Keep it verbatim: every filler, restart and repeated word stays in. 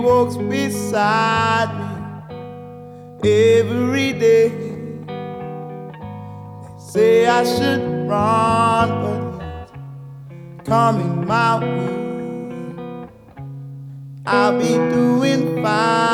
walks beside me every day. They say I should run, but he's coming my way. I'll be doing fine.